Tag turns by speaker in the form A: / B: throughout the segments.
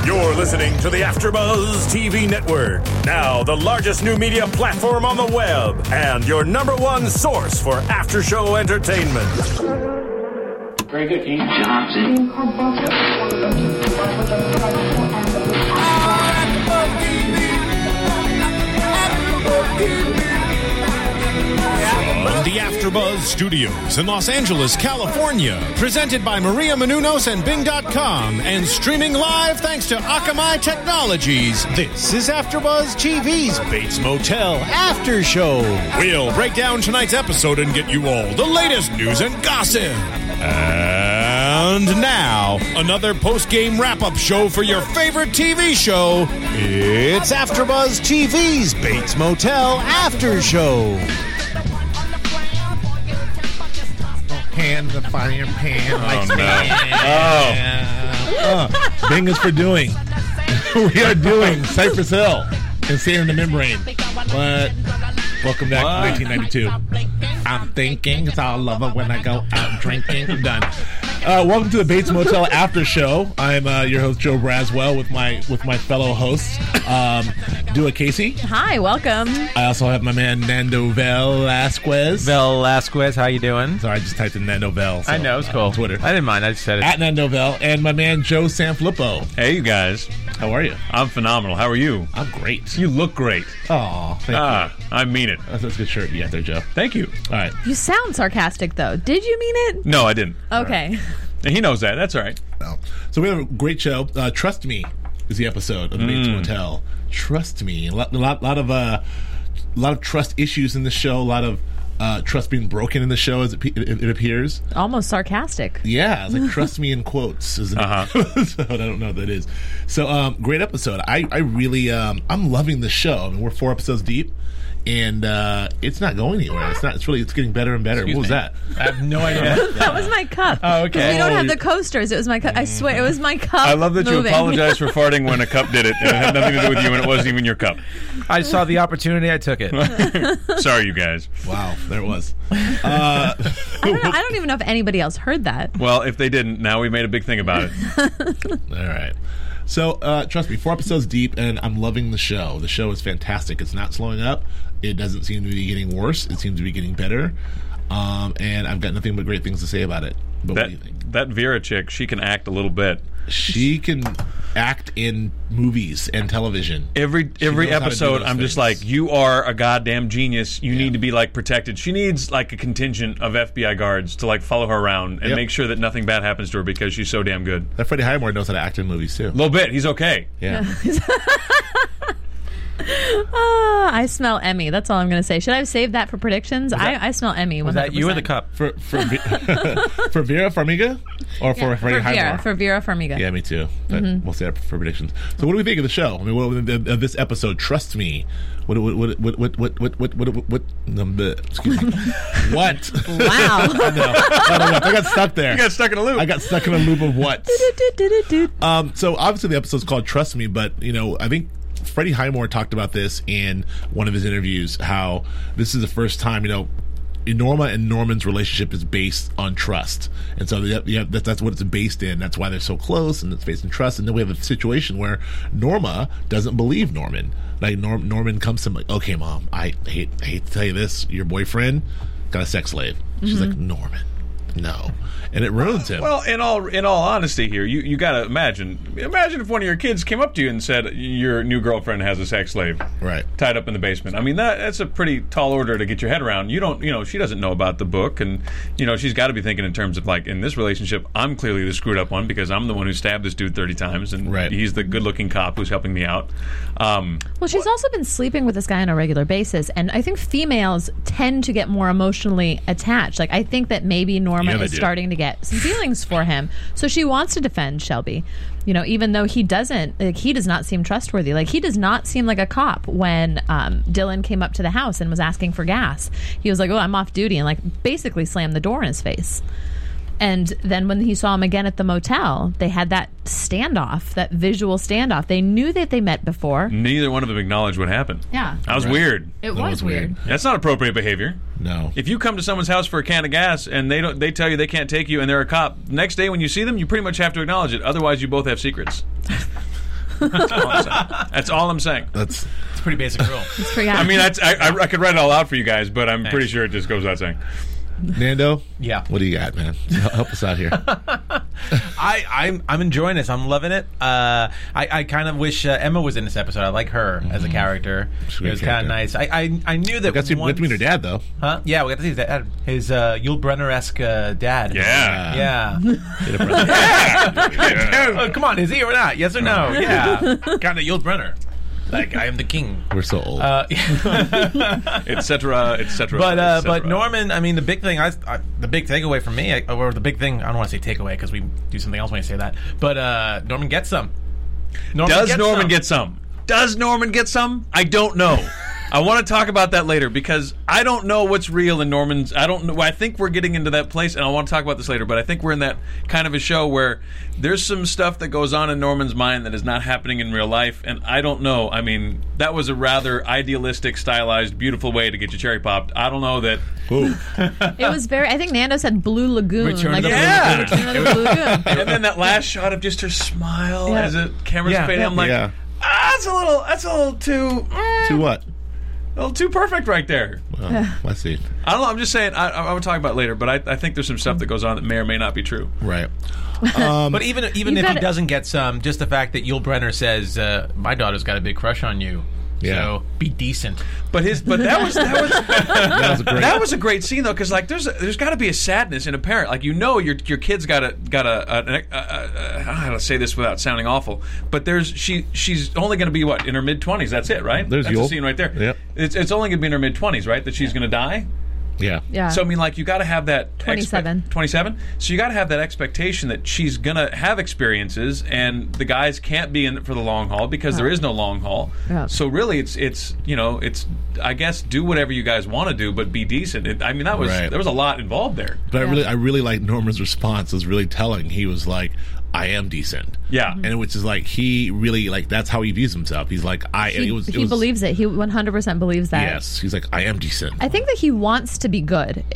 A: You're listening to the AfterBuzz TV Network, now the largest new media platform on the web, and your number one source for after-show entertainment.
B: Very good, Ian Johnson.
A: From the AfterBuzz Studios in Los Angeles, California, presented by Maria Menounos and Bing.com, and streaming live thanks to Akamai Technologies, this is AfterBuzz TV's Bates Motel After Show. We'll break down tonight's episode and get you all the latest news and gossip. And now, another post-game wrap-up show for your favorite TV show. It's AfterBuzz TV's Bates Motel After Show.
C: Pan the fire pan.
D: Oh, no.
C: Bing is for doing. We are doing Cypress Hill and Sand in the Membrane. But welcome back to 1992. I'm thinking it's all over when I go out drinking. I'm done. Welcome to the Bates Motel After Show. I'm your host Joe Braswell with my fellow hosts, Dua Casey.
E: Hi, welcome.
C: I also have my man Nando Velasquez.
D: How you doing?
C: Sorry, I just typed in Nando Vel. So,
D: I know, it's cool.
C: On Twitter.
D: I didn't mind. I just said it.
C: At Nando Vel, and my man Joe Sanfilippo.
F: Hey, you guys.
C: How are you?
F: I'm phenomenal. How are you?
C: I'm great.
F: You look great.
C: Oh, thank you.
F: I mean it.
C: That's a good shirt you got there, Joe.
F: Thank you.
C: All right.
E: You sound sarcastic, though. Did you mean it?
F: No, I didn't.
E: Okay.
F: And he knows that. That's all right.
C: So we have a great show. Trust Me is the episode of the Bates Motel. Trust Me. A lot of trust issues in the show. A lot of trust being broken in the show as it appears.
E: Almost sarcastic.
C: Yeah, it's like trust me in quotes. Isn't it? So I don't know what that is. So great episode. I really I'm loving the show. I mean, we're 4 episodes deep. And it's not going anywhere. It's getting better and better.
F: Excuse
C: what was
F: me.
C: that?
F: I have no idea.
E: That was my cup.
D: Oh, okay.
E: We don't have the coasters. It was my cup. I swear, it was my cup.
F: I love that
E: moving.
F: you apologize for farting when a cup did it. And it had nothing to do with you, and it wasn't even your cup.
D: I saw the opportunity. I took it.
F: Sorry, you guys.
C: Wow, there it was.
E: I don't even know if anybody else heard that.
F: Well, if they didn't, now we made a big thing about it.
C: All right. So, trust me, 4 episodes deep, and I'm loving the show. The show is fantastic. It's not slowing up. It doesn't seem to be getting worse. It seems to be getting better. And I've got nothing but great things to say about it. But what do you think?
F: That Vera chick, she can act a little bit.
C: She can act in movies and television.
F: Every
C: knows how to
F: episode,
C: do
F: I'm
C: those
F: just
C: things.
F: like, you are a goddamn genius. You need to be, like, protected. She needs, like, a contingent of FBI guards to, like, follow her around and make sure that nothing bad happens to her because she's so damn good.
C: That Freddie Highmore knows how to act in movies, too.
F: A little bit. He's okay.
C: Yeah.
E: I smell Emmy. That's all I'm going to say. Should I have saved that for predictions? I smell Emmy. 100%.
D: Was that you or the cup?
C: For Vera Farmiga? Or for Freddie Highmore?
E: For Vera Farmiga.
C: Yeah, me too. But we'll say that for predictions. So, what do we think of the show? I mean, of this episode? Trust me. Excuse me. What?
E: Wow.
C: I know. I got stuck there.
F: You got stuck in a loop.
C: I got stuck in a loop of what? So obviously the episode's called Trust Me, but I think Freddie Highmore talked about this in one of his interviews, how this is the first time, Norma and Norman's relationship is based on trust. And so that's what it's based in. That's why they're so close, and it's based in trust. And then we have a situation where Norma doesn't believe Norman. Like Norman comes to him like, okay, Mom, I hate to tell you this, your boyfriend got a sex slave. She's like, Norman, no. And it ruins him.
F: Well, in all honesty here, you got to imagine if one of your kids came up to you and said your new girlfriend has a sex slave tied up in the basement. I mean, that's a pretty tall order to get your head around. You don't, she doesn't know about the book, and she's got to be thinking in terms of, like, in this relationship, I'm clearly the screwed up one because I'm the one who stabbed this dude 30 times, and he's the good-looking cop who's helping me out.
E: Well, she's also been sleeping with this guy on a regular basis, and I think females tend to get more emotionally attached. Like, I think that maybe Norma is starting to get some feelings for him, so she wants to defend Shelby, even though he does not seem trustworthy. Like, he does not seem like a cop. When Dylan came up to the house and was asking for gas, he was like, oh, I'm off duty, and, like, basically slammed the door in his face. And then when he saw him again at the motel, they had that standoff, that visual standoff. They knew that they met before.
F: Neither one of them acknowledged what happened.
E: Yeah.
F: That was weird.
E: It was weird.
F: That's not appropriate behavior.
C: No.
F: If you come to someone's house for a can of gas and they tell you they can't take you and they're a cop, next day when you see them, you pretty much have to acknowledge it. Otherwise, you both have secrets. That's all I'm saying.
C: That's
D: It's a pretty basic rule.
E: It's pretty
F: I mean, I could write it all out for you guys, but I'm pretty sure it just goes without saying.
C: Nando.
D: Yeah.
C: What do you got, man? Help us out here.
D: I'm enjoying this. I'm loving it. I kind of wish Emma was in this episode. I like her as a character. It was kind of nice. I knew that.
C: We got to meet her dad, though.
D: Huh? Yeah, we got to see his dad. His Yul Brynner-esque dad.
F: Yeah.
D: Oh, come on, is he or not? Yes or no? Yeah. Kind of Yul Brynner. Like, I am the king.
C: We're so old.
F: Etc. Etc.
D: But Norman, I mean, the big thing, the big takeaway from me, or the big thing, I don't want to say takeaway because we do something else when I say that. But Norman gets some.
F: Does Norman get some? Does Norman get some? I don't know. I want to talk about that later because I don't know what's real in Norman's. I don't know. I think we're getting into that place, and I want to talk about this later. But I think we're in that kind of a show where there's some stuff that goes on in Norman's mind that is not happening in real life, and I don't know. I mean, that was a rather idealistic, stylized, beautiful way to get your cherry popped. I don't know that.
E: It was very. I think Nando said Blue Lagoon.
D: Return of the
E: Blue Lagoon.
F: And then that last shot of just her smile as the camera's fading. I'm like, that's a little too.
C: To what?
F: A little too perfect right there.
C: Well, let's see.
F: I don't know. I'm just saying. I will talk about it later, but I think there's some stuff that goes on that may or may not be true.
C: Right.
D: But even if he doesn't get some, just the fact that Yul Brynner says, "My daughter's got a big crush on you."
C: Yeah.
D: So be decent.
F: But that was a great scene though, because like there's got to be a sadness in a parent, like your kid's got a I don't know how to say this without sounding awful, but she's only going to be in her mid-20s. That's it, right?
C: That's
F: the scene right there.
C: Yep.
F: It's only going to be in her mid-20s, right? That she's going to die.
C: Yeah.
F: So I mean, like you got to have that
E: 27.
F: 27. So you got to have that expectation that she's gonna have experiences, and the guys can't be in it for the long haul because there is no long haul.
E: Yeah.
F: So really, it's I guess do whatever you guys want to do, but be decent. I mean, there was a lot involved there.
C: But I really like Norman's response. It was really telling. He was like, I am decent.
F: Yeah.
C: And which is like, he really, like, that's how he views himself. He's like,
E: He believes it. He 100% believes that.
C: Yes. He's like, I am decent.
E: I think that he wants to be good.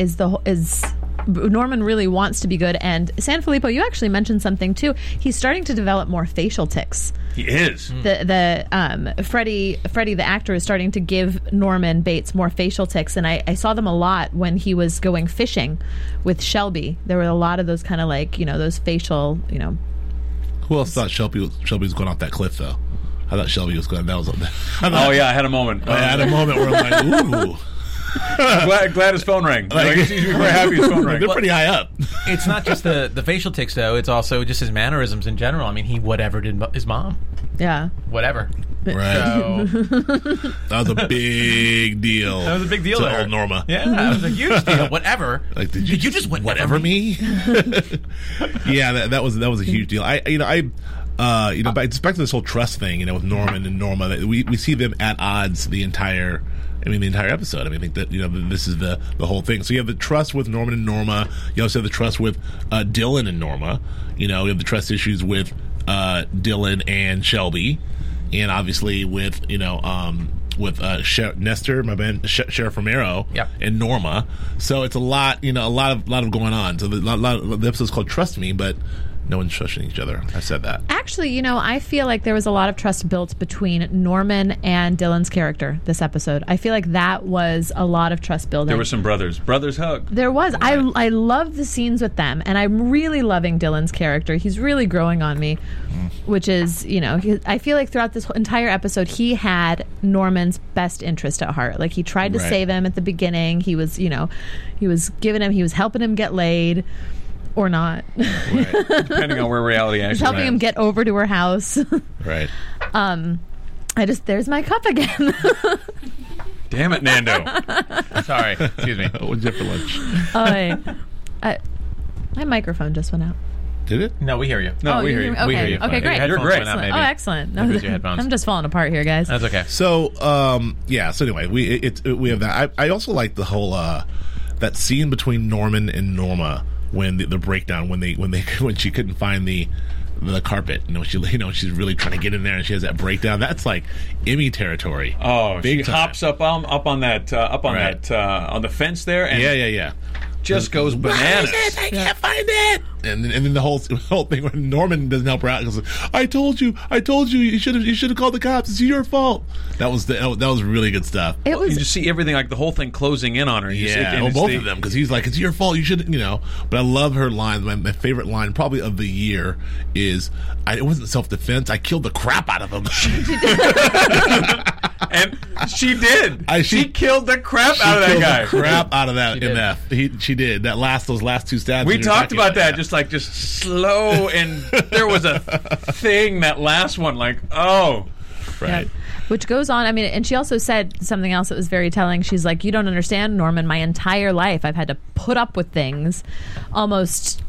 E: Norman really wants to be good. And Sanfilippo, you actually mentioned something too. He's starting to develop more facial tics.
F: He is.
E: Freddie the actor is starting to give Norman Bates more facial tics, and I saw them a lot when he was going fishing with Shelby. There were a lot of those kind of like, those facial,
C: Who else thought Shelby was going off that cliff though? I thought Shelby was going.
F: I had a moment.
C: I had a moment where I'm like, ooh.
F: glad his phone rang. He's very happy his phone rang.
C: They're pretty high up.
D: It's not just the facial tics, though. It's also just his mannerisms in general. I mean, he whatever did his mom.
E: Yeah.
D: Whatever.
C: Right.
D: So,
C: that was a big deal.
D: That was a big deal
C: to
D: there.
C: old Norma.
D: Yeah, that was a huge deal. Whatever.
C: Like, did you just whatever me? Yeah, that was a huge deal. But it's back to this whole trust thing, with Norman and Norma. That we see them at odds the entire episode. I think that this is the whole thing. So you have the trust with Norman and Norma. You also have the trust with Dylan and Norma. You have the trust issues with Dylan and Shelby, and obviously with Nestor, my man, Sheriff Romero, and Norma. So it's a lot of going on. So the episode's called Trust Me, but no one's trusting each other. I said that.
E: Actually, I feel like there was a lot of trust built between Norman and Dylan's character this episode. I feel like that was a lot of trust building.
F: There were some brothers hug.
E: There was. Right. I love the scenes with them, and I'm really loving Dylan's character. He's really growing on me, which is, I feel like throughout this entire episode, he had Norman's best interest at heart. Like, he tried to save him at the beginning. He was, he was helping him get laid. Or not.
F: Right. Depending on where reality actually is.
E: Helping him get over to her house.
C: Right.
E: There's my cup again.
F: Damn it, Nando.
D: Sorry. Excuse me.
C: What'd you have for lunch?
E: My microphone just went out.
C: Did it?
D: No, we hear you.
F: No, we hear you.
E: Okay.
F: We hear you.
E: Okay, great.
F: You're great.
E: Excellent. Excellent.
D: Maybe it's your headphones.
E: I'm just falling apart here, guys.
D: That's okay.
C: So, So anyway, we have that. I also like the whole that scene between Norman and Norma when the breakdown when she couldn't find the carpet. She's really trying to get in there and she has that breakdown. That's like Emmy territory.
F: Oh,
C: big
F: she
C: time.
F: hops up on that on the fence there. And
C: Yeah.
F: just goes bananas.
C: I can't find it. And then the whole thing when Norman doesn't help her out, he goes, I told you, you should have called the cops. It's your fault. That was really good stuff.
F: You just see everything, like the whole thing closing in on her.
C: Both of them, because he's like, it's your fault. You should, But I love her line. My favorite line, probably of the year, is, it wasn't self-defense. I killed the crap out of him.
F: And she did. She killed the crap out of that guy.
C: Crap out of that MF. She did. Those last two stabs.
F: We talked about that. Just slow, and there was a thing, that last one, like, oh.
C: Right.
E: Yeah. Which goes on, and she also said something else that was very telling. She's like, you don't understand, Norman, my entire life I've had to put up with things, almost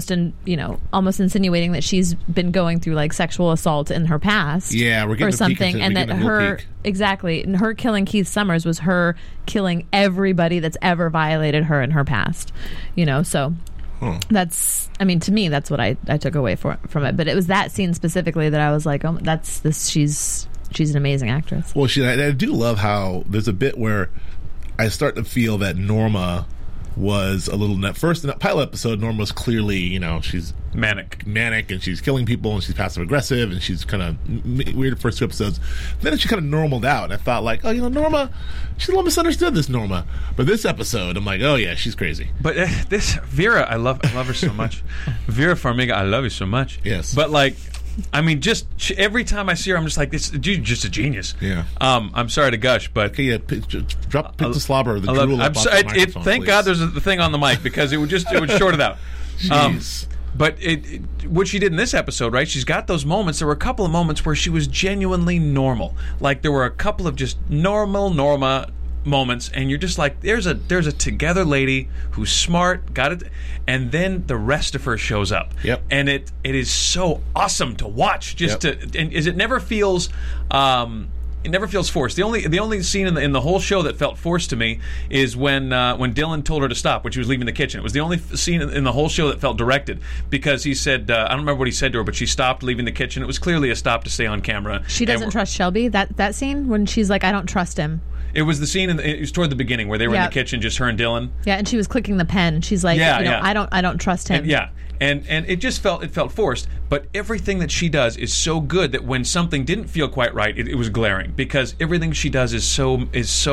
E: insinuating that she's been going through like sexual assault in her past.
C: Yeah, we're getting
E: or something, and that her and her killing Keith Summers was her killing everybody that's ever violated her in her past. So that's, to me, that's what I took away from it. But it was that scene specifically that I was like, oh, that's this. She's an amazing actress.
C: Well, I do love how there's a bit where I start to feel that Norma was a little... First, in that pilot episode, Norma was clearly, she's...
F: Manic,
C: and she's killing people, and she's passive-aggressive, and she's kind of weird the first two episodes. Then she kind of normaled out, and I thought, like, Norma, she's a little misunderstood, this Norma. But this episode, I'm like, oh, yeah, she's crazy.
F: But this... Vera, I love her so much. Vera Farmiga, I love you so much.
C: Yes.
F: But, like... every time I see her, I'm just like, this dude, just a genius.
C: Yeah.
F: I'm sorry to gush, but
C: okay, yeah, pick the slobber, the drool up off the microphone,
F: thank
C: please.
F: God there's the thing on the mic, because it would short it out.
C: Jeez.
F: But what she did in this episode, right? She's got those moments. There were a couple of moments where she was genuinely normal. Like there were a couple of just normal Norma moments, and you're just like, there's a together lady who's smart, got it, and then the rest of her shows up.
C: Yep.
F: And it is so awesome to watch. It never feels forced. The only scene in the whole show that felt forced to me is when Dylan told her to stop when she was leaving the kitchen. It was the only scene in the whole show that felt directed, because he said, I don't remember what he said to her, but she stopped leaving the kitchen. It was clearly a stop to stay on camera.
E: She doesn't trust Shelby. That scene when she's like, I don't trust him.
F: It was the scene it was toward the beginning where they were in the kitchen, just her and Dylan.
E: Yeah, and she was clicking the pen. She's like, I don't trust him.
F: And it just felt forced. But everything that she does is so good that when something didn't feel quite right, it was glaring, because everything she does is so. It's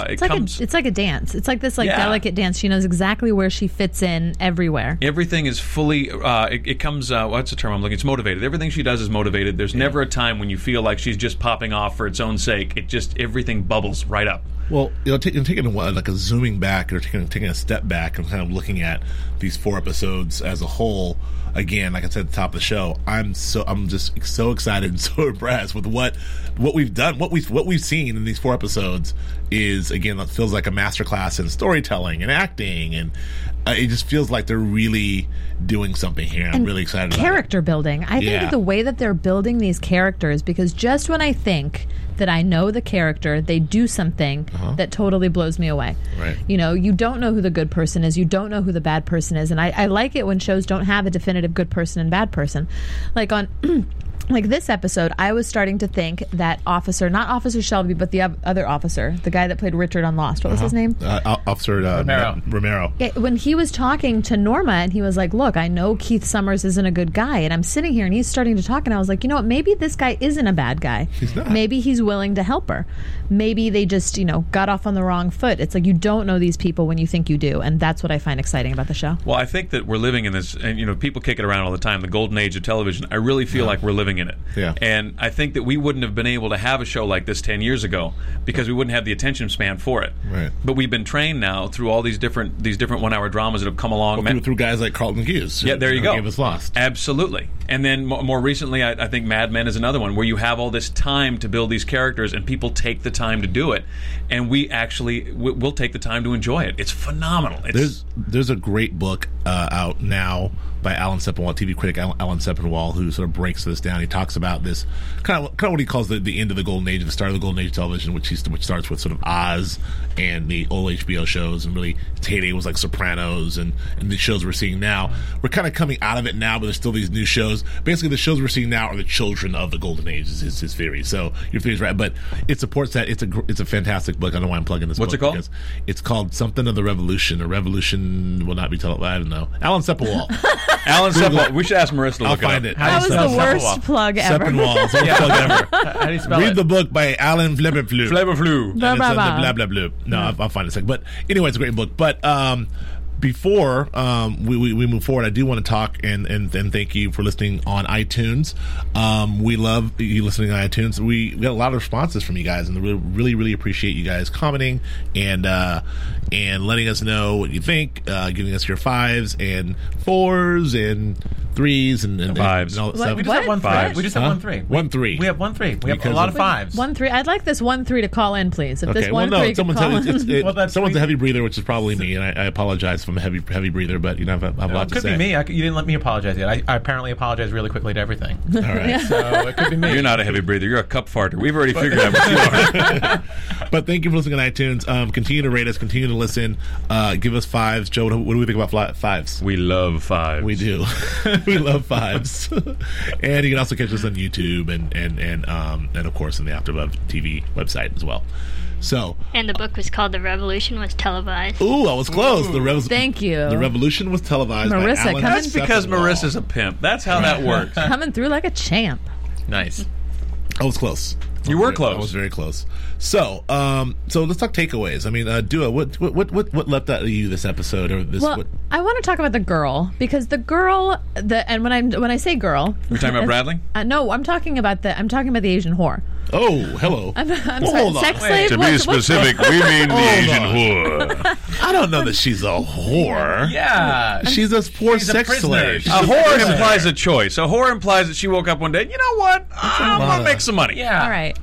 E: like a dance. It's like this delicate dance. She knows exactly where she fits in everywhere.
F: Everything is fully. It comes. What's the term I'm looking? It's motivated. Everything she does is motivated. There's never a time when you feel like she's just popping off for its own sake. It just everything bubbles right up.
C: Well, taking a zooming back, or taking a step back and kind of looking at these 4 episodes as a whole. Again, like I said at the top of the show, I'm just so excited and so impressed with what we've done, what we've seen in these 4 episodes is, again, it feels like a masterclass in storytelling and acting, and it just feels like they're really doing something here. I'm really excited about
E: character building. I think the way that they're building these characters, because just when I think that I know the character, they do something that totally blows me away.
C: Right.
E: You don't know who the good person is. You don't know who the bad person is. And I like it when shows don't have a definitive good person and bad person. Like on... Like this episode, I was starting to think that not Officer Shelby, but the other officer, the guy that played Richard on Lost. What was his name?
C: Officer Romero.
E: When he was talking to Norma, and he was like, look, I know Keith Summers isn't a good guy. And I'm sitting here, and he's starting to talk, and I was like, you know what? Maybe this guy isn't a bad guy.
C: He's not.
E: Maybe he's willing to help her. Maybe they just, got off on the wrong foot. It's like you don't know these people when you think you do. And that's what I find exciting about the show.
F: Well, I think that we're living in this, and, people kick it around all the time, the golden age of television. I really feel like we're living in it.
C: Yeah.
F: And I think that we wouldn't have been able to have a show like this 10 years ago because we wouldn't have the attention span for it.
C: Right.
F: But we've been trained now through all these different 1-hour dramas that have come along.
C: Through guys like Carlton Hughes.
F: Yeah, there you go.
C: Gave us Lost.
F: Absolutely. And then more recently, I think Mad Men is another one where you have all this time to build these characters, and people take the time to do it. And we actually will take the time to enjoy it. It's phenomenal.
C: There's a great book out now by Alan Sepinwall, TV critic Alan Sepinwall, who sort of breaks this down. He talks about this kind of what he calls the end of the golden age, the start of the golden age of television, which starts with sort of Oz and the old HBO shows, and really its heyday was like Sopranos and the shows we're seeing now. We're kind of coming out of it now, but there's still these new shows. Basically, the shows we're seeing now are the children of the golden age. Is his theory. So your theory's right, but it supports that. It's a fantastic book. I don't know why I'm plugging this.
F: What's
C: book
F: it called?
C: Because it's called something of the Revolution. A revolution will not be told. I don't know. Alan Sepinwall.
F: Alan Sepinwall. We should ask Marissa to
C: I'll
F: look
C: find
F: it
C: it.
E: That was the worst plug ever.
C: Sepinwall. It's the worst plug ever.
D: How do you spell
C: Read
D: it?
C: the book by Alan Fleberflug.
F: Flavorflu.
C: And it's on the blah blah blah. No, I'll find it in a second. But anyway, it's a great book. But before we move forward, I do want to talk and thank you for listening on iTunes. We love you listening on iTunes. We got a lot of responses from you guys, and we really appreciate you guys commenting and letting us know what you think, giving us your 5s and 4s and 3s and
F: 5s.
C: And all that
E: What?
C: stuff.
D: We just have 1 3.
F: Fives.
D: We just have 1 3.
C: 1 3.
D: We have 1 3. We have a
C: Because
D: lot
C: of-
D: of 5s.
E: 1-3. I'd like this 1-3 to call in, please. If this
C: Okay, well,
E: 1-3
C: no,
E: could
C: someone's
E: call in.
D: Well, that's
C: someone's
D: sweet.
C: a heavy breather, which is probably me, and I apologize if I'm a heavy breather, but I have a lot
D: It
C: to
D: could
C: say.
D: be me. You didn't let me apologize yet. I apparently apologize really quickly to everything.
C: All right.
D: So it could be me.
F: You're not a heavy breather. You're a cup farter. We've already figured out what you are.
C: But thank you for listening on iTunes. Continue to rate us. Continue to listen. Give us 5s. Joe, what do we think about 5s?
F: We love 5s.
C: We do. We love 5s. And you can also catch us on YouTube and of course on the AfterBuzz TV website as well. So,
G: And the book was called The Revolution Was Televised.
C: ooh, I was close.
E: Thank you.
C: The Revolution was televised by
E: Marissa,
C: Alan
E: come
F: That's because
C: Sepinwall.
F: Marissa's a pimp. That's how that works.
E: Coming through like a champ.
D: Nice.
C: I was close.
F: You were close.
C: I was very close. So, so let's talk takeaways. I mean, Dua, what leapt out of you this episode or this?
E: Well, I want to talk about the girl because the girl, and when I say girl,
F: You're talking about Bradley?
E: No, I'm talking about the Asian whore.
C: Oh, hello.
E: I'm
C: Well,
E: sorry,
C: hold on.
E: sex
C: Wait.
E: slave.
F: To be
E: What's-
F: specific, we mean the
C: Hold
F: Asian
C: on.
F: whore.
C: I don't know that she's a whore.
D: Yeah.
C: She's a poor
D: She's a
C: sex
D: prisoner.
C: slave.
D: She's
F: A whore implies a choice. A whore implies that she woke up one day, you know what? I'm going to make some money.
D: Yeah.
E: All right.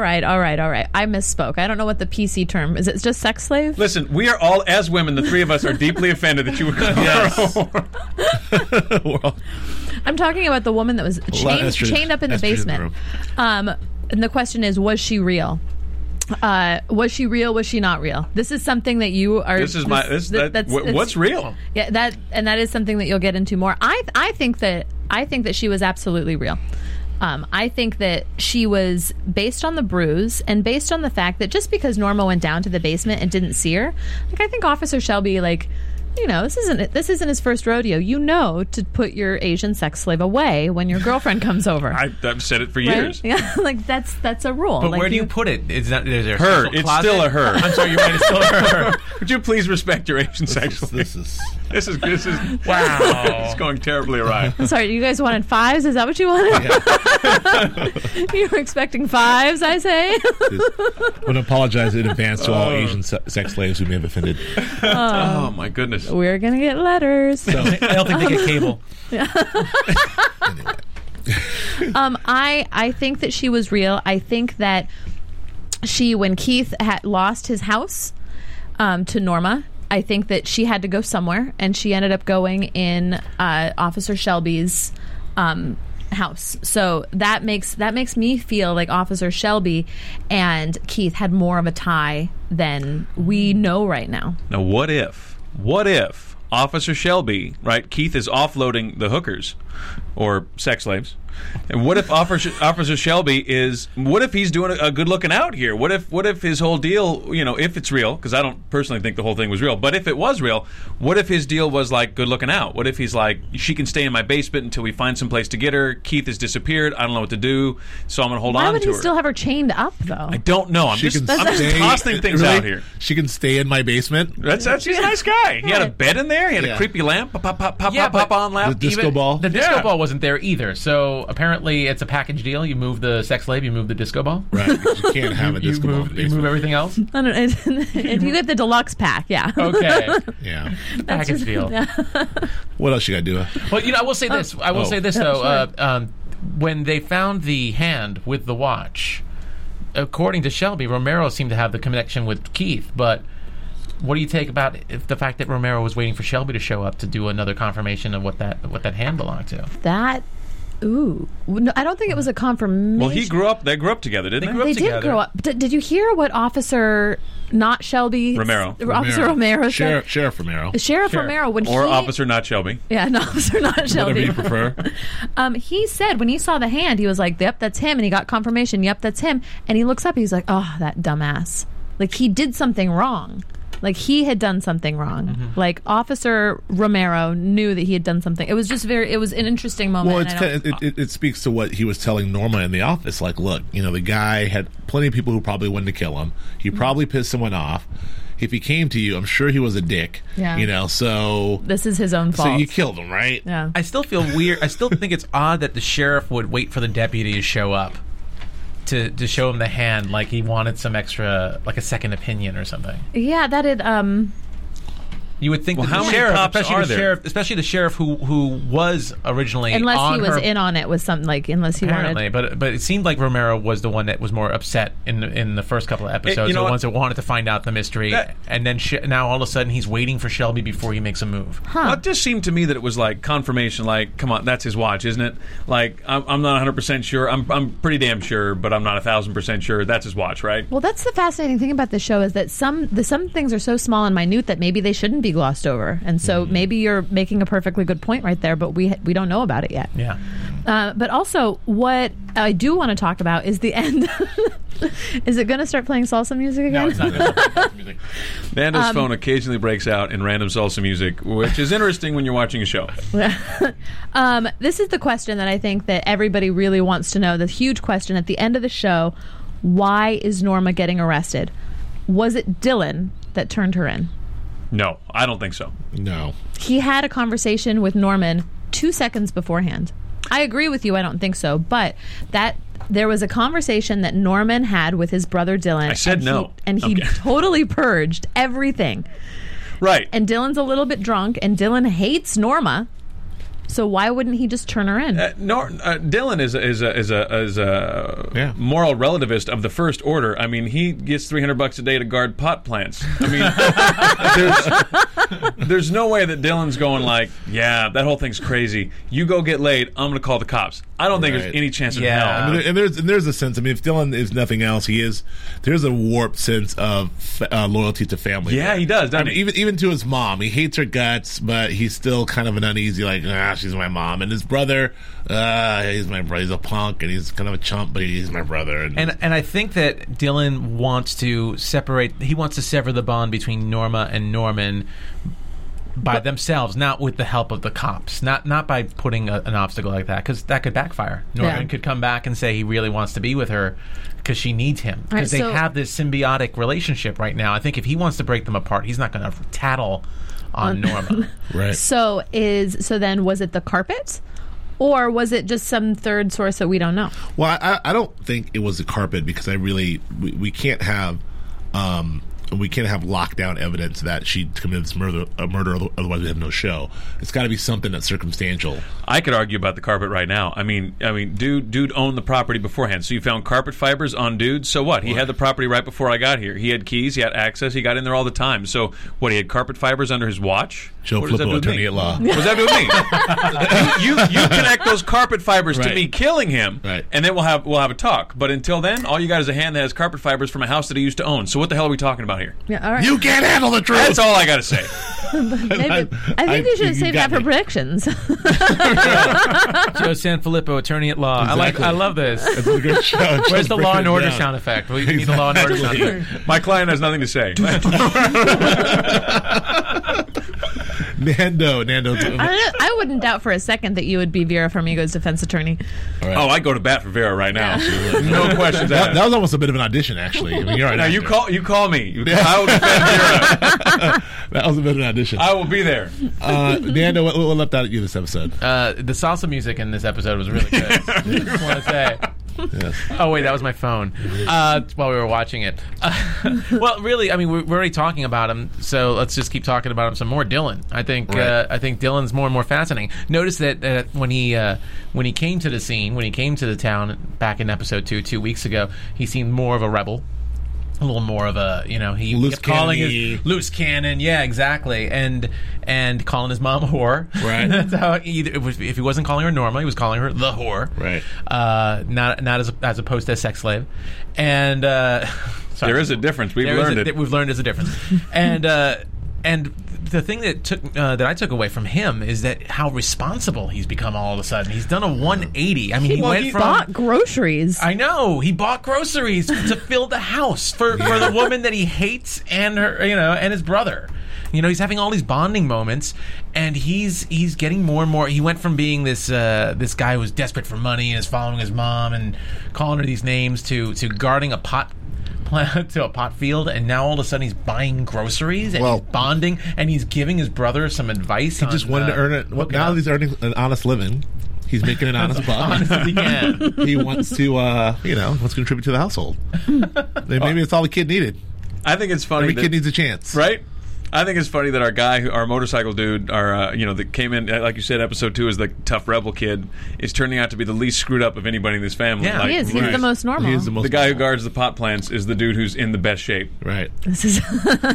E: I misspoke. I don't know what the PC term is. It just sex slave?
F: Listen, we are all, as women, the three of us are deeply offended that you would call her a whore.
C: Well,
E: I'm talking about the woman that was chained up in the
C: estrogen
E: basement. And the question is, was she real? Was she real? Was she not real? This is something that you are.
F: What's real?
E: Yeah, that is something that you'll get into more. I think that she was absolutely real. I think that she was based on the bruise and based on the fact that just because Norma went down to the basement and didn't see her, like I think Officer Shelby, like, you know, this isn't his first rodeo. You know to put your Asian sex slave away when your girlfriend comes over.
F: I've said it for
E: Right?
F: years.
E: Yeah, like that's a rule.
D: But
E: like
D: where do you put it? Is there a
F: Her.
D: special
F: It's
D: closet?
F: still a her.
D: I'm sorry, you're right. It's still a her.
F: Would you please respect your Asian sex slave?
C: this is
F: This is
D: Wow.
F: It's going terribly awry.
E: Sorry, you guys wanted 5s? Is that what you wanted? You were expecting 5s, I say.
C: I want to apologize in advance to all Asian sex slaves who may have offended.
F: Oh my goodness.
E: We're gonna get letters.
D: I don't think they get cable.
E: I think that she was real. I think that when Keith had lost his house to Norma, I think that she had to go somewhere, and she ended up going in Officer Shelby's house. So that makes me feel like Officer Shelby and Keith had more of a tie than we know right now.
F: Now, what if Officer Shelby, right? Keith is offloading the hookers or sex slaves. And what if Officer Shelby is? What if he's doing a good looking out here? What if his whole deal, you know, if it's real? Because I don't personally think the whole thing was real. But if it was real, what if his deal was like good looking out? What if he's like, she can stay in my basement until we find some place to get her? Keith has disappeared. I don't know what to do, so I'm going to hold
E: Why
F: on
E: would
F: to
E: he
F: her.
E: still have her chained up, though?
F: I don't know. I'm just tossing things
C: Really?
F: out here.
C: She can stay in my basement.
F: He's a nice guy. He had a bed in there. He had a creepy lamp. Pop on lamp.
C: The disco ball.
D: The disco ball wasn't there either. So apparently it's a package deal. You move the sex slave, you move the disco ball.
C: Right. You can't have a
D: You
C: disco ball.
D: move, you move everything else.
E: I don't know. If you get the deluxe pack, yeah.
D: Okay.
C: Yeah.
D: Package deal.
C: What else you got to do?
D: Well, you know, I will say this. I will say this though. When they found the hand with the watch, according to Shelby, Romero seemed to have the connection with Keith, but What do you take about the fact that Romero was waiting for Shelby to show up to do another confirmation of what that hand belonged to?
E: Ooh. No, I don't think it was a confirmation.
F: Well, they grew up together, didn't they?
E: They did grow up. Did you hear what Officer, not Shelby... Officer Romero said?
C: Sheriff Romero.
E: Sheriff Romero.
F: Officer not Shelby.
E: Yeah, no, Officer not Shelby.
C: Whatever you prefer.
E: He said when he saw the hand, he was like, yep, that's him. And he got confirmation, yep, that's him. And he looks up, he's like, oh, that dumbass. Like, he did something wrong. Like, he had done something wrong. Mm-hmm. Like, Officer Romero knew that he had done something. It was just it was an interesting moment.
C: Well, it speaks to what he was telling Norma in the office. Like, look, the guy had plenty of people who probably wanted to kill him. He probably pissed someone off. If he came to you, I'm sure he was a dick. Yeah. So...
E: This is his own fault.
C: So you killed him, right?
E: Yeah.
D: I still feel weird. I still think it's odd that the sheriff would wait for the deputy to show up to show him the hand, like he wanted some extra, like a second opinion or something.
E: Yeah, that had
D: You would think that the sheriff, especially the sheriff who was originally
E: unless he was in on it with something unless he
D: apparently,
E: wanted.
D: But it seemed like Romero was the one that was more upset in the first couple of episodes. The ones that wanted to find out the mystery, and then now all of a sudden he's waiting for Shelby before he makes a move.
F: Well, it just seemed to me that it was like confirmation. Like, come on, that's his watch, isn't it? Like, I'm not 100% sure. I'm pretty damn sure, but I'm not 1,000% sure that's his watch, right?
E: Well, that's the fascinating thing about this show is that some things are so small and minute that maybe they shouldn't be glossed over, and so maybe you're making a perfectly good point right there, but we don't know about it yet.
D: Yeah.
E: But also, what I do want to talk about is the end. Is it going to start playing salsa music again?
D: No, it's not going to start playing salsa music.
F: Nando's phone occasionally breaks out in random salsa music, which is interesting when you're watching a show.
E: This is the question that I think that everybody really wants to know. The huge question at the end of the show: why is Norma getting arrested? Was it Dylan that turned her in?
F: No, I don't think so.
C: No.
E: He had a conversation with Norman 2 seconds beforehand. I agree with you, I don't think so, but there was a conversation that Norman had with his brother Dylan.
F: I said no.
E: He totally purged everything.
F: Right.
E: And Dylan's a little bit drunk, and Dylan hates Norma. So why wouldn't he just turn her in?
F: Dylan is a moral relativist of the first order. I mean, he gets $300 a day to guard pot plants. I mean, there's no way that Dylan's going like, yeah, that whole thing's crazy. You go get laid. I'm going to call the cops. I don't think there's any chance in hell.
C: I mean, and there's a sense. I mean, if Dylan is nothing else, there's a warped sense of loyalty to family.
F: Yeah, he does. Doesn't he?
C: Even to his mom, he hates her guts, but he's still kind of an uneasy, like, she's my mom. And his brother, he's my brother. He's a punk and he's kind of a chump, but he's my brother.
D: And I think that Dylan wants to separate. He wants to sever the bond between Norma and Norman by themselves, not with the help of the cops, not by putting an obstacle like that, because that could backfire. Norman could come back and say he really wants to be with her because she needs him, because they have this symbiotic relationship right now. I think if he wants to break them apart, he's not going to tattle on Norma.
C: Right.
E: So then was it the carpet? Or was it just some third source that we don't know?
C: Well, I don't think it was the carpet, because we can't have lockdown evidence that she committed this murder. Otherwise, we have no show. It's got to be something that's circumstantial.
F: I could argue about the carpet right now. I mean, dude owned the property beforehand. So you found carpet fibers on dude. So what? He had the property right before I got here. He had keys. He had access. He got in there all the time. So what? He had carpet fibers under his watch.
C: Joe Flippo, attorney at law.
F: What does that do with me? You connect those carpet fibers to me killing him, and then we'll have a talk. But until then, all you got is a hand that has carpet fibers from a house that he used to own. So what the hell are we talking about here?
E: Yeah, all right.
C: You can't handle the truth.
F: That's all I got to say.
E: I think you should have saved that for predictions.
D: Joe Sanfilippo, attorney at law.
C: Exactly.
D: I love this.
C: It's a good show.
D: Where's the Law and Order sound effect? We need the Law and Order sound effect.
F: My client has nothing to say.
C: Nando.
E: I wouldn't doubt for a second that you would be Vera Farmiga's defense attorney.
C: Right.
F: Oh, I go to bat for Vera right now. Yeah. No questions asked.
C: That was almost a bit of an audition, actually. I mean, you're right.
F: Now you call me. I will defend Vera.
C: That was a bit of an audition.
F: I will be there.
C: Nando, what left out at you this episode?
D: The salsa music in this episode was really good. I just want to say. Yes. Oh wait, that was my phone. While we were watching it. Well, really, I mean, we're already talking about him, so let's just keep talking about him some more. Dylan, I think Dylan's more and more fascinating. Notice that when he came to the scene, when he came to the town back in episode 2 weeks ago, he seemed more of a rebel. a little more of a, he
C: loose
D: kept calling
C: cannon-y.
D: his loose cannon, yeah, exactly, and calling his mom a whore.
C: Right.
D: That's how if he wasn't calling her Norma, he was calling her the whore.
C: Right.
D: Not as opposed to a sex slave, and sorry.
F: There is a difference. We've learned it.
D: We've learned there's a difference, and the thing that I took away from him is that how responsible he's become all of a sudden. He's done a 180. I mean, he
E: bought groceries.
D: I know he bought groceries to fill the house for the woman that he hates and her, and his brother. He's having all these bonding moments, and he's getting more and more. He went from being this guy who was desperate for money and is following his mom and calling her these names to guarding a pot field, and now all of a sudden he's buying groceries and he's bonding, and he's giving his brother some advice.
C: He just wanted to earn it. Now he's earning an honest living. He's making an honest buck.
D: Honest as he can.
C: He wants to, wants to contribute to the household. Maybe it's all the kid needed.
F: I think it's funny.
C: Every kid needs a chance,
F: right? I think it's funny that our motorcycle dude, that came in, like you said, episode 2 is the tough rebel kid, is turning out to be the least screwed up of anybody in this family.
E: Yeah, he is. He's the most normal.
C: He is the most
F: the guy
C: normal.
F: who guards the pot plants is the dude who's in the best shape.
C: Right.
E: This is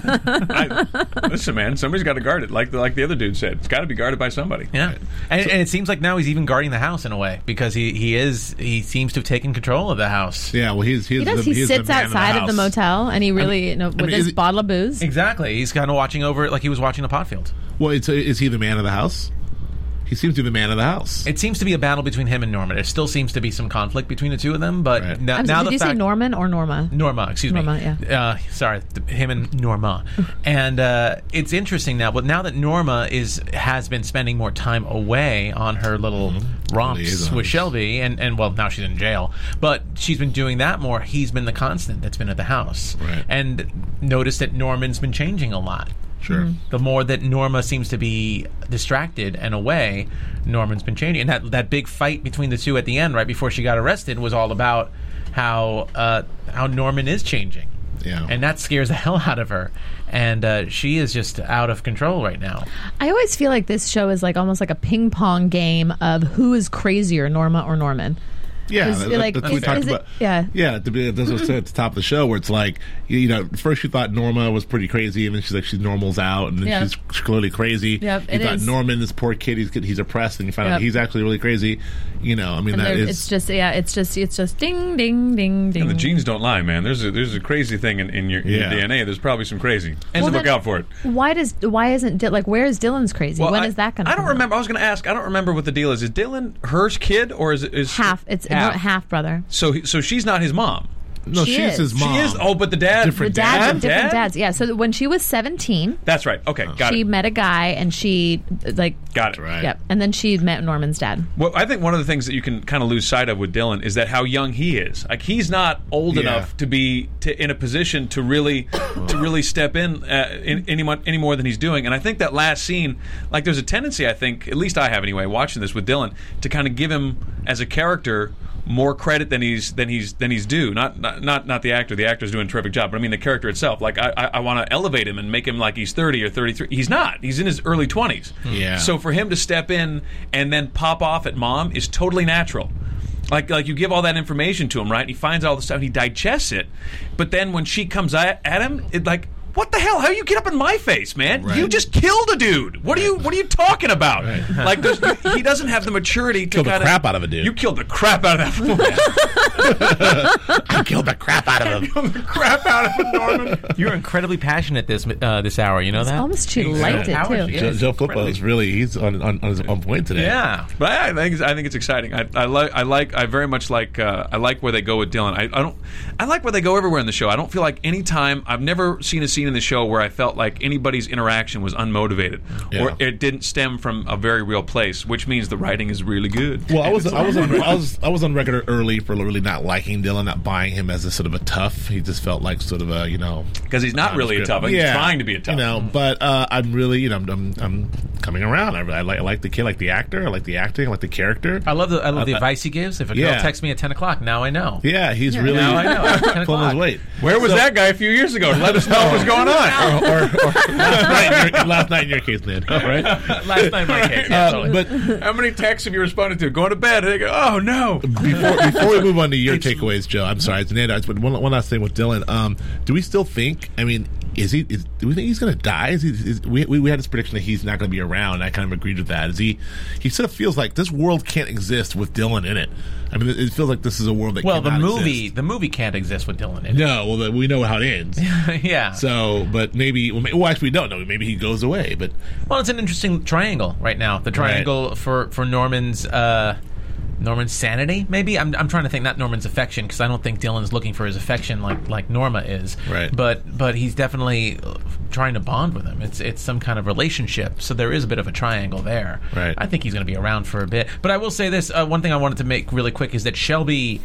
F: Listen, man, somebody's got to guard it. Like the other dude said, it's got to be guarded by somebody.
D: Yeah, and it seems like now he's even guarding the house in a way, because he seems to have taken control of the house.
C: Yeah, well, he
E: sits outside of the motel, and he really with his bottle of booze.
D: Exactly, he's kind of watching over it like he was watching a pot field.
C: Well, is he the man of the house? He seems to be the man of the house.
D: It seems to be a battle between him and Norma. There still seems to be some conflict between the two of them, but
C: Right.
D: now
E: did you say Norman or Norma?
D: Norma, excuse me.
E: Norma, yeah.
D: Sorry, him and Norma. And it's interesting now, but now that Norma has been spending more time away on her little romps
C: Liaisons.
D: with Shelby, and well, now she's in jail, but she's been doing that more. He's been the constant that's been at the house.
C: Right.
D: And notice that Norman's been changing a lot.
C: Sure.
D: The more that Norma seems to be distracted and away, Norman's been changing. And that big fight between the two at the end, right before she got arrested, was all about how Norman is changing.
C: Yeah.
D: And that scares the hell out of her. And she is just out of control right now.
E: I always feel like this show is almost like a ping pong game of who is crazier, Norma or Norman.
C: Yeah,
E: Is it
C: that's what we talked about.
E: Yeah.
C: That's what I said at the top of the show, where it's like, first you thought Norma was pretty crazy, and then she's like, she's normals out, and then she's clearly crazy.
E: Yep,
C: you thought Norman, this poor kid, he's oppressed, and you find out he's actually really crazy.
E: It's just ding, ding, ding, ding.
F: And the genes don't lie, man. There's a crazy thing in your DNA. There's probably some crazy. So look out for it.
E: Where is Dylan's crazy?
F: Well,
E: when is that going to?
F: I don't remember. I was going to ask. I don't remember what the deal is. Is Dylan her kid, or is
E: half? It's half brother.
F: So she's not his mom.
C: No, she's his mom.
F: She is. Oh, but the dad.
C: Different
E: the dads are different dads. Yeah. So when she was 17,
F: that's right. Okay, got it.
E: She met a guy, and she
F: got it.
C: Right.
E: Yep. And then she met Norman's dad.
F: Well, I think one of the things that you can kind of lose sight of with Dylan is that how young he is. Like, he's not old enough to be in a position to really step in any more than he's doing. And I think that last scene, like, there's a tendency, I think, at least I have anyway, watching this with Dylan, to kind of give him as a character more credit than he's due. Not the actor. The actor's doing a terrific job, but I mean the character itself. Like, I want to elevate him and make him like he's 30 or 33. He's not. He's in his early 20s.
C: Yeah.
F: So for him to step in and then pop off at mom is totally natural. Like you give all that information to him, right? He finds all the stuff, he digests it, but then when she comes at him, it like, what the hell? How do you get up in my face, man?
C: Right.
F: You just killed a dude. What are you talking about?
C: Right.
F: Like, he doesn't have the maturity to
C: Killed the crap out of a dude.
F: You killed the crap out of that woman.
C: I killed the crap out of him.
F: Killed the crap out of him, Norman.
D: You're incredibly passionate this hour. You know that?
E: Almost she liked it too.
C: Joe Flippo is really he's on point today.
D: Yeah,
F: but I think it's exciting. I very much like I like where they go with Dylan. I like where they go everywhere in the show. I don't feel like any time I've never seen a scene in the show where I felt like anybody's interaction was unmotivated or it didn't stem from a very real place, which means the writing is really good.
C: Well, I was on record early for really not liking Dylan, not buying him as a sort of a tough. He just felt like sort of a
F: because he's not really a tough. He's trying to be a tough.
C: But I'm really I'm coming around. I like the kid, I like the actor, I like the acting, I like the character.
D: I love the advice he gives. If a girl texts me at 10 o'clock, now I know.
C: Yeah, he's really
D: now I know.
C: pulling his weight.
F: Where was that guy a few years ago? Let us know what was going on.
C: or last night in your case, Ned. All right,
D: last night in my case.
C: But
F: how many texts have you responded to? Going to bed. And they go, oh no.
C: Before we move on to your takeaways, Joe, I'm sorry, it's Ned. But one last thing with Dylan. Do we still think? I mean, do we think he's going to die? We had this prediction that he's not going to be around. I kind of agreed with that. He sort of feels like this world can't exist with Dylan in it. I mean, it feels like this is a world that
D: the movie can't exist with Dylan in it.
C: No, well, we know how it ends.
D: Yeah.
C: So, but maybe, actually, we don't know. Maybe he goes away. But
D: it's an interesting triangle right now. The triangle for Norman's sanity, maybe. I'm trying to think, not Norman's affection, because I don't think Dylan's looking for his affection like Norma is.
C: Right.
D: But he's definitely trying to bond with him. It's some kind of relationship. So there is a bit of a triangle there.
C: Right.
D: I think he's going to be around for a bit. But I will say this: one thing I wanted to make really quick is that Shelby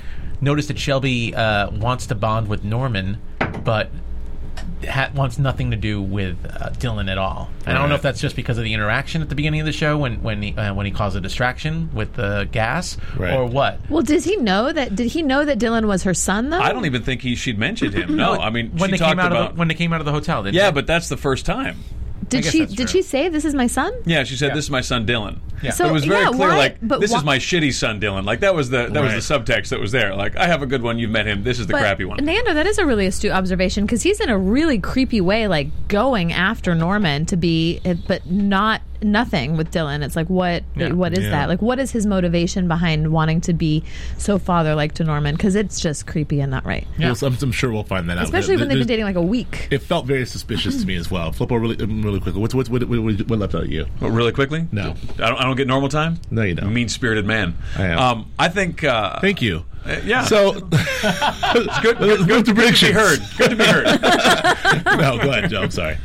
D: wants to bond with Norman, but wants nothing to do with Dylan at all. And I don't know if that's just because of the interaction at the beginning of the show when he caused a distraction with the gas, or what.
E: Well, did he know that Dylan was her son, though?
F: I don't even think she'd mentioned him. No, I mean,
D: when
F: she talked about
D: when they came out of the hotel.
F: But that's the first time.
E: Did she say, "This is my son"?
F: Yeah, she said, "This is my son, Dylan."
D: Yeah.
E: So,
F: but it was very clear,
E: why?
F: This is my shitty son, Dylan. Like, that was the subtext that was there. Like, I have a good one, you've met him, this is the crappy one.
E: Nando, that is a really astute observation, because he's in a really creepy way, like, going after Norman to be, but nothing with Dylan. It's like, what is that? Like, what is his motivation behind wanting to be so father-like to Norman? Because it's just creepy and not right.
C: Yeah. Well, I'm sure we'll find that out.
E: Especially when they've been dating like a week.
C: It felt very suspicious to me as well. Flip over really quickly. What left out of you?
F: What, really quickly?
C: No.
F: I don't get normal time?
C: No, you don't.
F: Mean-spirited man.
C: I am.
F: I think...
C: Thank you.
F: Yeah.
C: So
F: it's good to be heard. Good to be heard.
C: No, go ahead, Joe. I'm sorry.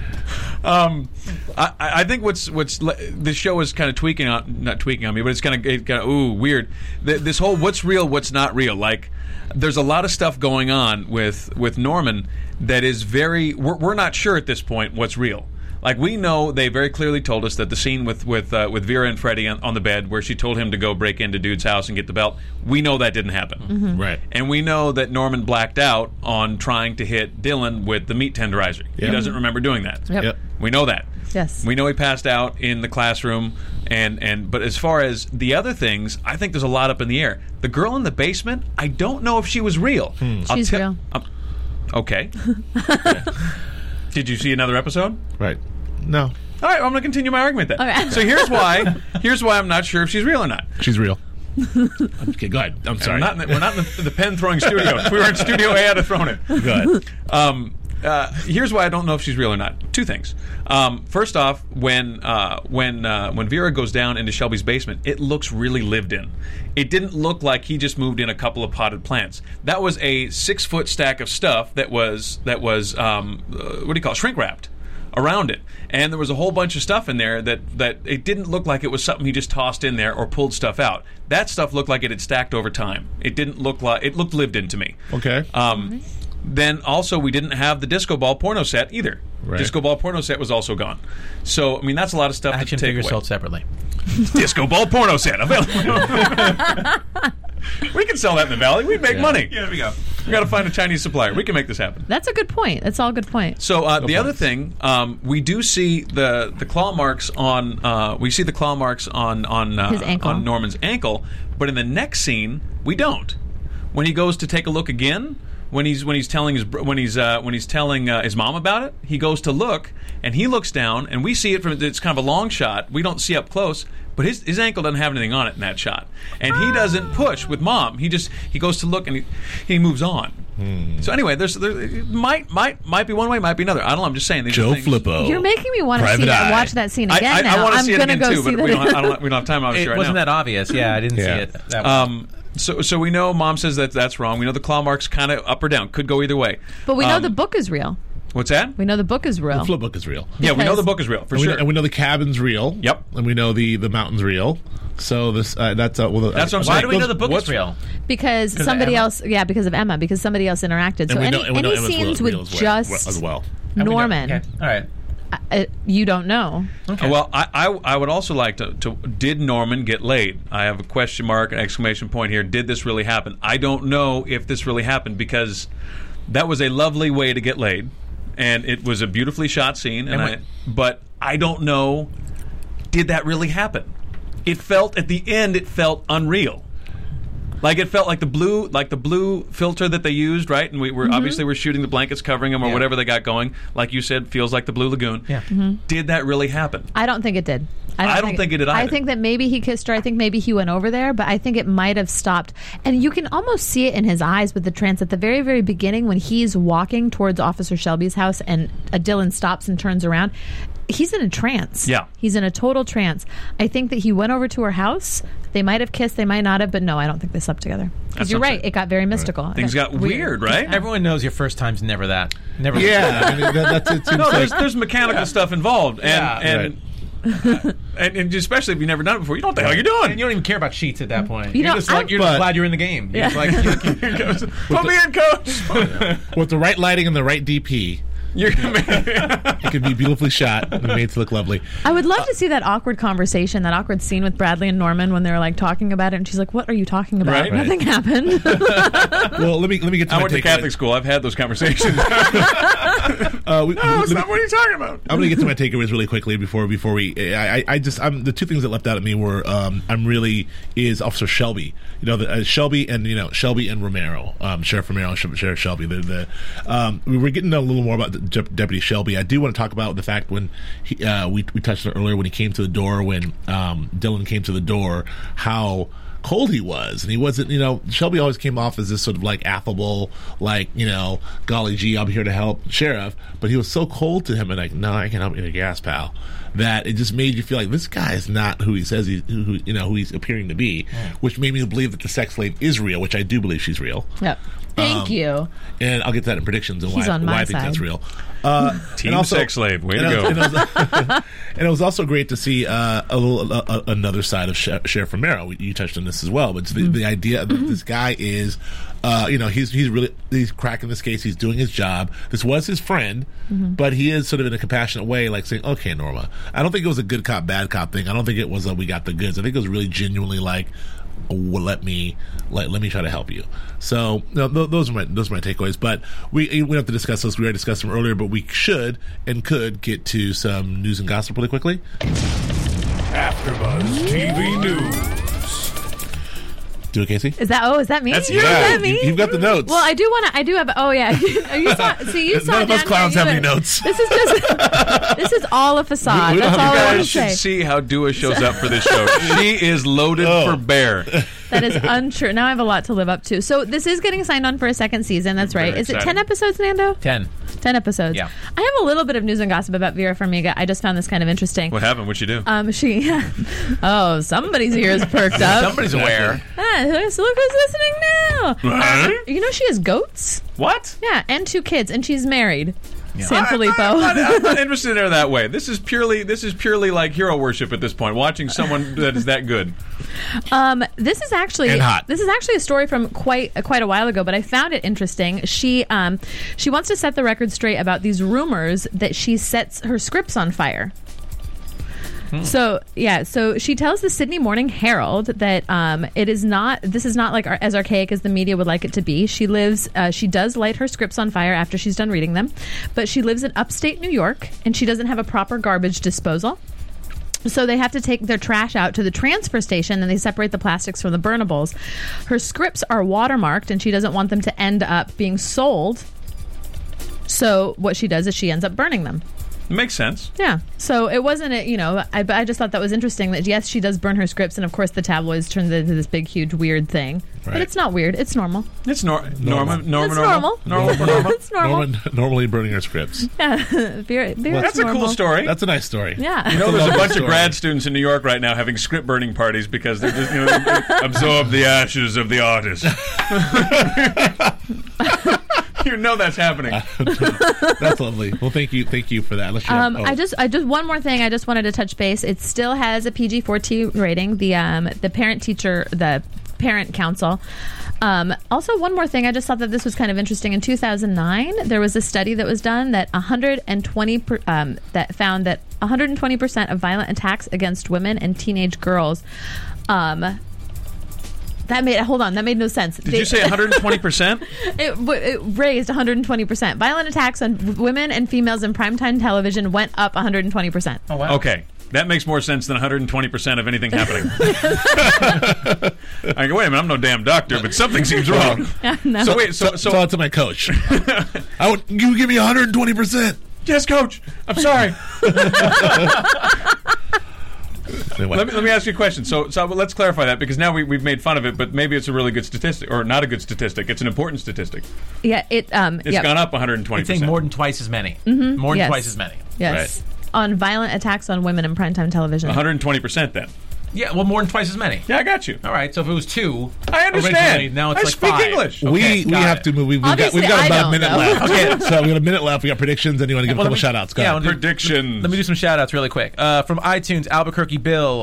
F: I think what's the show is kind of not tweaking on me, but it's kind of weird. This whole what's real, what's not real. Like, there's a lot of stuff going on with Norman that is very. We're not sure at this point what's real. Like, we know they very clearly told us that the scene with Vera and Freddie on the bed where she told him to go break into dude's house and get the belt, we know that didn't happen.
E: Mm-hmm.
C: Right.
F: And we know that Norman blacked out on trying to hit Dylan with the meat tenderizer. Yep. He doesn't remember doing that.
E: Yep.
F: We know that.
E: Yes.
F: We know he passed out in the classroom, but as far as the other things, I think there's a lot up in the air. The girl in the basement, I don't know if she was real.
E: She's real.
F: Okay. Did you see another episode?
C: Right. No.
F: All right, well, I'm going to continue my argument then.
E: Okay.
F: So here's why I'm not sure if she's real or not.
C: She's real. Okay, go ahead. I'm sorry.
F: We're not in the pen throwing studio. If we were in Studio A, I'd have thrown it.
C: Go ahead.
F: Here's why I don't know if she's real or not. Two things. First off, when Vera goes down into Shelby's basement, it looks really lived in. It didn't look like he just moved in a couple of potted plants. That was a 6-foot stack of stuff that was what do you call it? Shrink wrapped around it, and there was a whole bunch of stuff in there that it didn't look like it was something he just tossed in there or pulled stuff out. That stuff looked like it had stacked over time. It didn't look like it looked lived in to me.
C: Okay.
F: Then also we didn't have the disco ball porno set either.
C: Right.
F: Disco ball porno set was also gone. So I mean that's a lot of stuff.
D: Action
F: to take
D: figures
F: away.
D: sold separately.
F: Disco ball porno set available. We can sell that in the Valley. We'd make money.
D: Yeah, there we go.
F: We got to find a Chinese supplier. We can make this happen.
E: That's a good point. That's all a good point.
F: So the other thing, we do see the claw marks on. We see the claw marks on
E: his ankle.
F: On Norman's ankle, but in the next scene we don't. When he goes to take a look again, when he's telling his mom about it, he goes to look and he looks down and we see it from. It's kind of a long shot. We don't see up close. But his ankle doesn't have anything on it in that shot, and he doesn't push with mom. He goes to look and he moves on. So anyway, there might be one way, might be another. I don't know. I'm just saying.
C: Joe Flippo.
E: You're making me want to watch that scene again.
F: I want to see it again too,
E: but
F: we don't have time. Obviously,
D: it wasn't that obvious. Yeah, I didn't see it. That
F: So we know mom says that's wrong. We know the claw marks kind of up or down, could go either way.
E: But we know the book is real.
F: What's that?
E: We know the book is real.
C: The flip book is real.
F: Yeah, we know the book is real for sure.
C: And we know the cabin's real.
F: Yep.
C: And we know the mountain's real. So that's
F: what I'm saying.
D: Why do we know the book is real?
E: Because somebody else. Yeah, because of Emma. Because somebody else interacted. So any scenes with just Norman.
D: Okay. All right.
E: You don't know.
F: Okay. Well, I would also like to. Did Norman get laid? I have a question mark, an exclamation point here. Did this really happen? I don't know if this really happened because that was a lovely way to get laid, and it was a beautifully shot scene. But I don't know. Did that really happen? It felt at the end. It felt unreal. Like it felt like the blue filter that they used, right? And we were obviously we're shooting the blankets covering them or whatever they got going. Like you said, feels like the Blue Lagoon.
D: Yeah.
F: Did that really happen?
E: I don't think it did.
F: I don't think it did either.
E: I think that maybe he kissed her. I think maybe he went over there, but I think it might have stopped. And you can almost see it in his eyes with the trance at the very, very beginning when he's walking towards Officer Shelby's house and Dylan stops and turns around. He's in a trance.
F: Yeah.
E: He's in a total trance. I think that he went over to her house. They might have kissed. They might not have. But no, I don't think they slept together. Because you're right. It got very mystical.
F: Right. Things got weird, right?
D: Yeah. Everyone knows your first time's never that. Never.
C: Yeah. I mean, that's it.
F: No, there's mechanical stuff involved. And and especially if you've never done it before, you know what the hell you're doing.
D: And you don't even care about sheets at that point.
E: You're
D: just glad you're in the game. You're just like,
F: put me in, coach.
C: With the right lighting and the right DP. It could be beautifully shot and made to look lovely.
E: I would love to see that awkward conversation, that awkward scene with Bradley and Norman when they're like talking about it, and she's like, "What are you talking about?
F: Right.
E: Nothing happened."
C: Well, let me get to
F: I went to Catholic school. I've had those conversations.
C: No,
F: it's not what are you talking about?
C: I'm going to get to my takeaways really quickly before we. The two things that leapt out at me were is Officer Shelby. Shelby and Romero, Sheriff Romero and Sheriff Shelby. We were getting to a little more about Deputy Shelby. I do want to talk about the fact when we touched on it earlier when he came to the door, when Dylan came to the door, how cold he was. And he wasn't, Shelby always came off as this sort of like affable, like, golly gee, I'm here to help sheriff. But he was so cold to him and like, no, I can help you in a gas, pal. That it just made you feel like this guy is not who he says who he's appearing to be, which made me believe that the sex slave is real, which I do believe she's real.
E: Yep. Thank you.
C: And I'll get to that in predictions and why I think that's real.
F: Team sex slave, way to go.
C: And it was also great to see another side of Sheriff Romero. You touched on this as well, but the idea that this guy is, he's cracking this case. He's doing his job. This was his friend, but he is sort of in a compassionate way, like saying, "Okay, Norma." I don't think it was a good cop, bad cop thing. I don't think it was we got the goods. I think it was really genuinely like, well, let me try to help you. So those are my takeaways. But we don't have to discuss those. We already discussed them earlier, but we should and could get to some news and gossip really quickly.
A: AfterBuzz TV News.
C: Do it, Casey.
E: Is that me?
F: That's you.
E: Is that me?
C: You've got the notes.
E: Well, I do have. Oh yeah. You saw.
C: None of us clowns have any notes.
E: This is all a facade.
F: You
E: That's all I want to
F: guys should
E: say.
F: see how Dua shows up for this show. She is loaded for bear.
E: That is untrue. Now I have a lot to live up to. So this is getting signed on for a second season. That's right. Is it 10 episodes, Nando?
D: 10
E: episodes.
D: Yeah.
E: I have a little bit of news and gossip about Vera Farmiga. I just found this kind of interesting.
F: What happened? What'd she do?
E: Somebody's ears perked up.
D: Somebody's aware.
E: So look who's listening now. She has goats.
F: What?
E: Yeah, and 2 kids, and she's married.
D: Yeah.
E: Sanfilippo.
F: I'm not interested in her that way. This is purely like hero worship at this point. Watching someone that is that good.
E: This is actually a story from quite a while ago, but I found it interesting. She wants to set the record straight about these rumors that she sets her scripts on fire. So she tells the Sydney Morning Herald that this is not like as archaic as the media would like it to be. She does light her scripts on fire after she's done reading them, but she lives in upstate New York and she doesn't have a proper garbage disposal. So they have to take their trash out to the transfer station and they separate the plastics from the burnables. Her scripts are watermarked and she doesn't want them to end up being sold. So what she does is she ends up burning them.
F: Makes sense.
E: Yeah. So it wasn't I just thought that was interesting that yes, she does burn her scripts, and of course the tabloids turns it into this big, huge, weird thing. Right. But it's not weird. It's normal.
F: It's normal.
E: It's normal. It's normal.
C: Normally burning her scripts.
E: Yeah. That's
F: a cool story.
C: That's a nice story.
E: Yeah.
F: There's a bunch of grad students in New York right now having script burning parties because they're just absorb the ashes of the artist. You know that's happening.
E: That's
C: lovely. Well, thank you for that.
E: I just one more thing. I just wanted to touch base. It still has a PG-14 rating. The parent teacher, the parent council. Also, one more thing. I just thought that this was kind of interesting. In 2009, there was a study that was done that that found that 120% of violent attacks against women and teenage girls. That made no sense.
F: Did you say 120%?
E: It raised 120%. Violent attacks on women and females in primetime television went up 120%.
D: Oh, wow.
F: Okay. That makes more sense than 120% of anything happening. I go, wait a minute, I'm no damn doctor, but something seems wrong.
E: No.
F: So wait, so
C: Tell it to my coach. You give me 120%.
F: Yes, coach. I'm sorry. Let me ask you a question. So let's clarify that, because now we've made fun of it, but maybe it's a really good statistic, or not a good statistic. It's an important statistic.
E: Yeah, it's
F: gone up 120%.
D: It's saying more than twice as many. More than twice as many.
E: Yes.
F: Right.
E: On violent attacks on women in primetime television.
F: 120% then.
D: Yeah, well, more than twice as many.
F: Yeah, I got you.
D: All right, so if it was 2,
F: I understand.
D: Now it's
F: I
D: like
F: speak
D: 5.
F: English.
D: Okay,
C: We have to move. We've got
E: Obviously,
C: about
E: I
C: a
E: don't,
C: minute
E: though.
C: left.
D: Okay.
C: So we got a minute left. We got predictions, and you want to give a couple shout outs? Go ahead.
F: Predictions.
D: Let me do some shout outs really quick. From iTunes, Albuquerque Bill,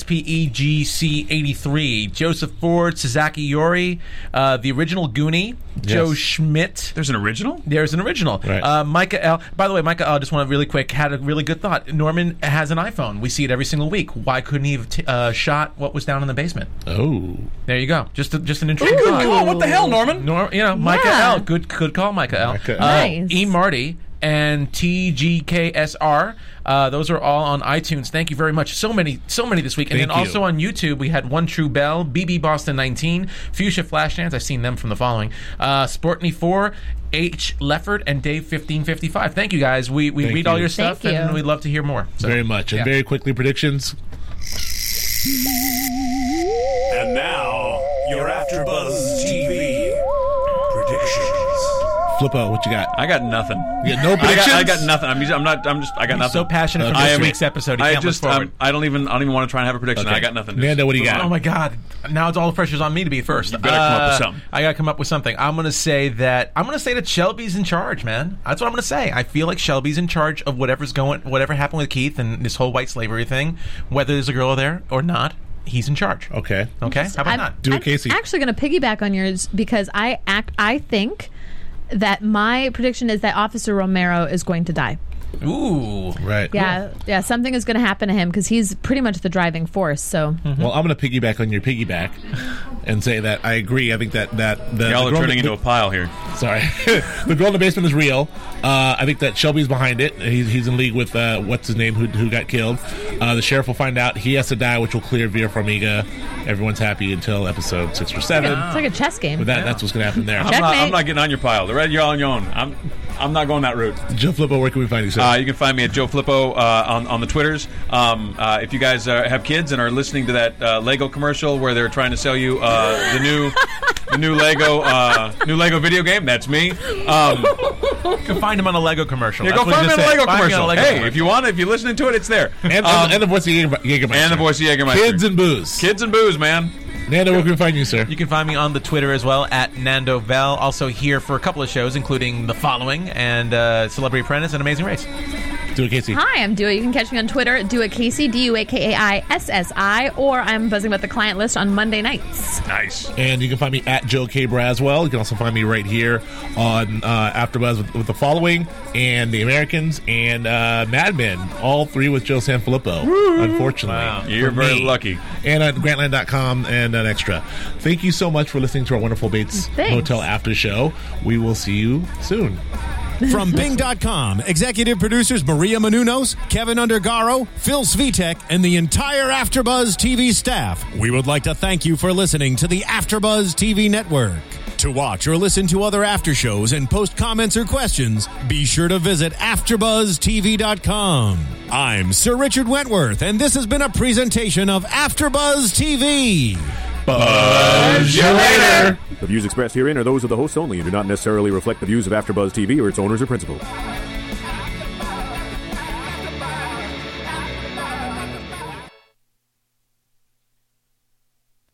D: SPEGC83, Joseph Ford, Sasaki Yori, the original Goonie, Joe Schmidt.
F: There's an original?
D: There's an original.
C: Right.
D: Micah L. By the way, Micah L. just want to really quick, had a really good thought. Norman has an iPhone. We see it every single week. Why couldn't he have shot what was down in the basement?
C: Oh.
D: There you go. Just an interesting thought.
F: Oh, what the hell, Norman?
D: Micah L. Good call, Micah L.
E: Nice.
D: E. Marty and TGKSR. Those are all on iTunes. Thank you very much. So many this week. And then also on YouTube, we had One True Bell, BB Boston 19, Fuchsia Flashdance. I've seen them from the following. Sportney 4, H. Lefford, and Dave 1555. Thank you, guys. We read all your stuff, and we'd love to hear more. So,
C: very much. And very quickly, predictions.
A: And now, your AfterBuzz TV predictions.
C: Flippo, what you got?
F: I got nothing.
C: You got no predictions?
F: I got nothing. I got nothing.
D: So passionate for this week's episode.
F: I don't even want to try and have a prediction. Okay. I got nothing.
C: Nando, what do you got?
D: Oh my God! Now it's all the pressure's on me to be first.
F: You better come up with something.
D: I got to come up with something. I'm going to say that Shelby's in charge, man. That's what I'm going to say. I feel like Shelby's in charge of whatever happened with Keith and this whole white slavery thing. Whether there's a girl there or not, he's in charge.
C: Okay.
D: How about that?
C: Do it, Casey.
E: I'm actually going to piggyback on yours because I think that my prediction is that Officer Romero is going to die.
D: Ooh.
C: Right.
E: Yeah, something is going to happen to him because he's pretty much the driving force. So,
C: Well, I'm going to piggyback on your piggyback and say that I agree. I think that
F: y'all are turning into a pile here.
C: Sorry, the girl in the basement is real. I think that Shelby's behind it. He's in league with what's his name who got killed. The sheriff will find out. He has to die, which will clear Vera Farmiga. Everyone's happy until episode 6 or 7.
E: it's like a chess game.
C: But that's what's going to happen there.
F: I'm not getting on your pile. The red, you're on your own. I'm not going that route.
C: Joe Flippo, where can we find you, sir?
F: You can find me at Joe Flippo on the Twitters. If you guys have kids and are listening to that Lego commercial where they're trying to sell you the new Lego video game, that's me.
D: You can find him on a Lego commercial.
F: Yeah, go find me on a Lego commercial. If you want, if you're listening to it, it's there.
C: And the voice of Jägermeister.
F: And the voice of Jägermeister.
C: Kids and booze.
F: Kids and booze, man.
C: Nando, where can we find you, sir?
D: You can find me on the Twitter as well, at Nando Vel. Also here for a couple of shows, including The Following and Celebrity Apprentice and Amazing Race.
C: Do it, Casey.
E: Hi, I'm Dua. You can catch me on Twitter, DuaKasey, DuaKaissi, or I'm buzzing about the client list on Monday nights.
F: Nice.
C: And you can find me at Joe K. Braswell. You can also find me right here on AfterBuzz with The Following and The Americans and Mad Men, all 3 with Joe Sanfilippo, unfortunately.
F: Wow. You're very lucky.
C: And at Grantland.com and an extra. Thank you so much for listening to our wonderful Bates Motel After Show. We will see you soon.
A: From Bing.com, executive producers Maria Menounos, Kevin Undergaro, Phil Svitek, and the entire AfterBuzz TV staff, we would like to thank you for listening to the AfterBuzz TV network. To watch or listen to other after shows and post comments or questions, be sure to visit AfterBuzzTV.com. I'm Sir Richard Wentworth, and this has been a presentation of AfterBuzz TV.
C: Buzz you later.
H: The views expressed herein are those of the hosts only and do not necessarily reflect the views of AfterBuzz TV or its owners or principals.